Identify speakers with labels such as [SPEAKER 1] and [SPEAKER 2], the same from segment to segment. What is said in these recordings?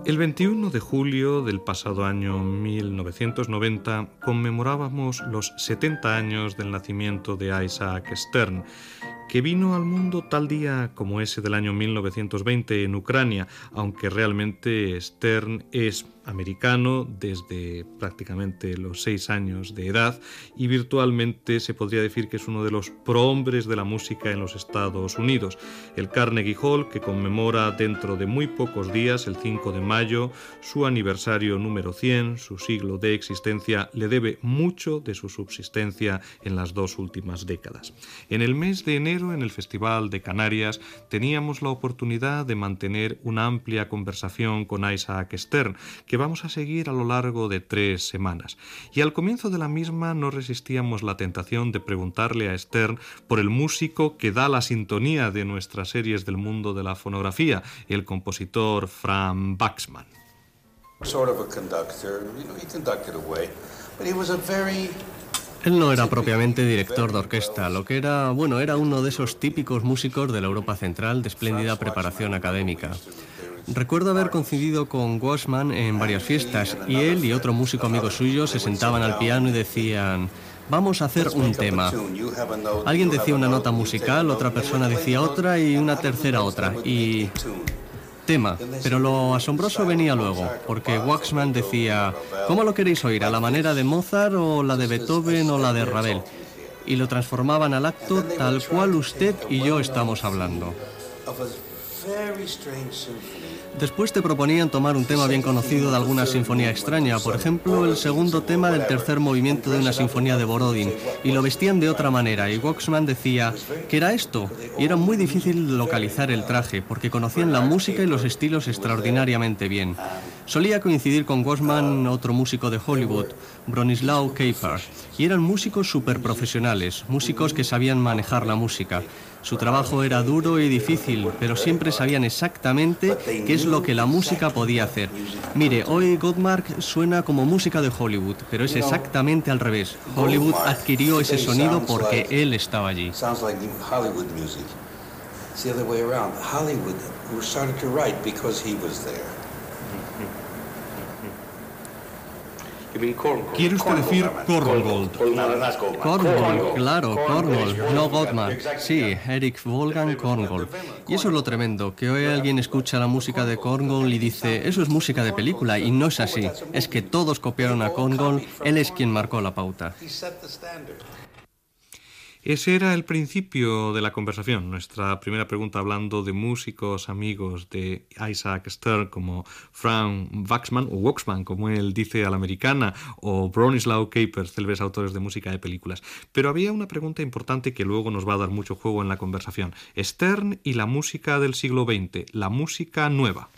[SPEAKER 1] El 21 de julio del pasado año 1990 conmemorábamos los 70 años del nacimiento de Isaac Stern, que vino al mundo tal día como ese del año 1920 en Ucrania, aunque realmente Stern es americano desde prácticamente los 6 años de edad y virtualmente se podría decir que es uno de los prohombres de la música en los Estados Unidos. El Carnegie Hall, que conmemora dentro de muy pocos días, el 5 de mayo, su aniversario número 100, su siglo de existencia, le debe mucho de su subsistencia en las 2 últimas décadas. En el mes de enero, en el Festival de Canarias, teníamos la oportunidad de mantener una amplia conversación con Isaac Stern, que vamos a seguir a lo largo de 3 semanas. Y al comienzo de la misma no resistíamos la tentación de preguntarle a Stern por el músico que da la sintonía de nuestras series del mundo de la fonografía, el compositor Franz Waxman.
[SPEAKER 2] Él no era propiamente director de orquesta, lo que era, era uno de esos típicos músicos de la Europa Central de espléndida preparación académica. Recuerdo haber coincidido con Waxman en varias fiestas y él y otro músico amigo suyo se sentaban al piano y decían: vamos a hacer un tema. Alguien decía una nota musical, otra persona decía otra y una tercera otra. Y tema. Pero lo asombroso venía luego, porque Waxman decía: ¿cómo lo queréis oír? ¿A la manera de Mozart o la de Beethoven o la de Ravel? Y lo transformaban al acto tal cual usted y yo estamos hablando. Después te proponían tomar un tema bien conocido de alguna sinfonía extraña, por ejemplo, el segundo tema del tercer movimiento de una sinfonía de Borodin, y lo vestían de otra manera, y Waxman decía: ¿qué era esto? Y era muy difícil localizar el traje, porque conocían la música y los estilos extraordinariamente bien. Solía coincidir con Waxman otro músico de Hollywood, Bronislaw Kaper, y eran músicos superprofesionales, músicos que sabían manejar la música. Su trabajo era duro y difícil, pero siempre sabían exactamente qué es lo que la música podía hacer. Mire, hoy Goldmark suena como música de Hollywood, pero es exactamente al revés. Hollywood adquirió ese sonido porque él estaba allí.
[SPEAKER 1] ¿Quiere usted decir Korngold?
[SPEAKER 2] Korngold, claro, Korngold, no Goldmark. Sí, Eric Wolfgang Korngold. Y eso es lo tremendo, que hoy alguien escucha la música de Korngold y dice: eso es música de película, y no es así. Es que todos copiaron a Korngold, él es quien marcó la pauta.
[SPEAKER 1] Ese era el principio de la conversación, nuestra primera pregunta hablando de músicos amigos de Isaac Stern como Franz Waxman, o Waxman como él dice a la americana, o Bronislaw Kaper, célebres autores de música de películas. Pero había una pregunta importante que luego nos va a dar mucho juego en la conversación. Stern y la música del siglo XX, la música nueva.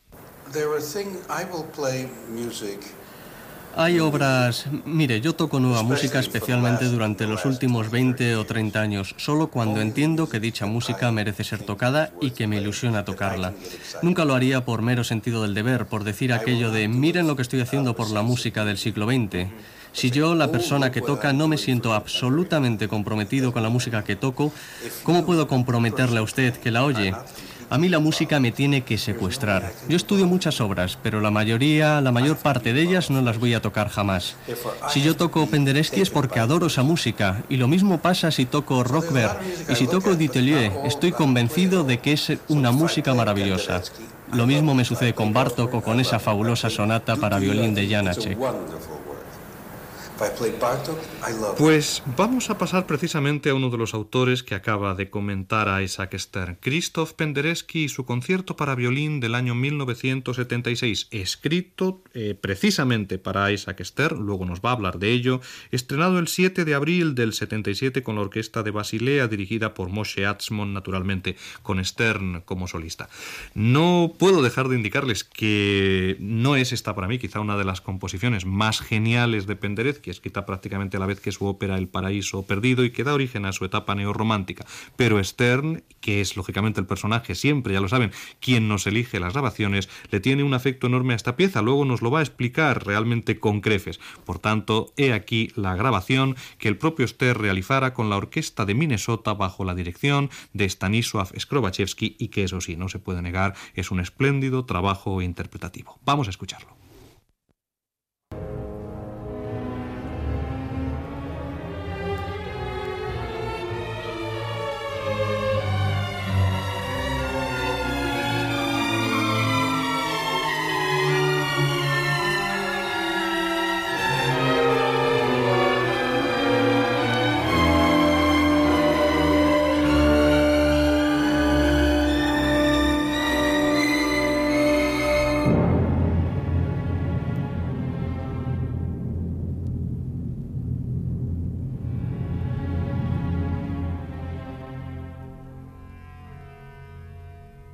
[SPEAKER 2] Hay obras... Mire, yo toco nueva música especialmente durante los últimos 20 o 30 años, solo cuando entiendo que dicha música merece ser tocada y que me ilusiona tocarla. Nunca lo haría por mero sentido del deber, por decir aquello de: miren lo que estoy haciendo por la música del siglo XX. Si yo, la persona que toca, no me siento absolutamente comprometido con la música que toco, ¿cómo puedo comprometerle a usted que la oye? A mí la música me tiene que secuestrar. Yo estudio muchas obras, pero la mayor parte de ellas no las voy a tocar jamás. Si yo toco Penderecki es porque adoro esa música, y lo mismo pasa si toco Rockberg, y si toco Dutilleux, estoy convencido de que es una música maravillosa. Lo mismo me sucede con Bartók o con esa fabulosa sonata para violín de Janáček.
[SPEAKER 1] Pues vamos a pasar precisamente a uno de los autores que acaba de comentar a Isaac Stern, Krzysztof Penderecki y su concierto para violín del año 1976, escrito precisamente para Isaac Stern, luego nos va a hablar de ello, estrenado el 7 de abril del 77 con la orquesta de Basilea dirigida por Moshe Atzmon, naturalmente con Stern como solista. No puedo dejar de indicarles que no es esta para mí quizá una de las composiciones más geniales de Penderecki, escrita prácticamente a la vez que su ópera El paraíso perdido y que da origen a su etapa neorromántica. Pero Stern, que es lógicamente el personaje siempre, ya lo saben, quien nos elige las grabaciones, le tiene un afecto enorme a esta pieza, luego nos lo va a explicar realmente con creces. Por tanto, he aquí la grabación que el propio Stern realizara con la orquesta de Minnesota bajo la dirección de Stanisław Skrobachevsky y que, eso sí, no se puede negar, es un espléndido trabajo interpretativo. Vamos a escucharlo.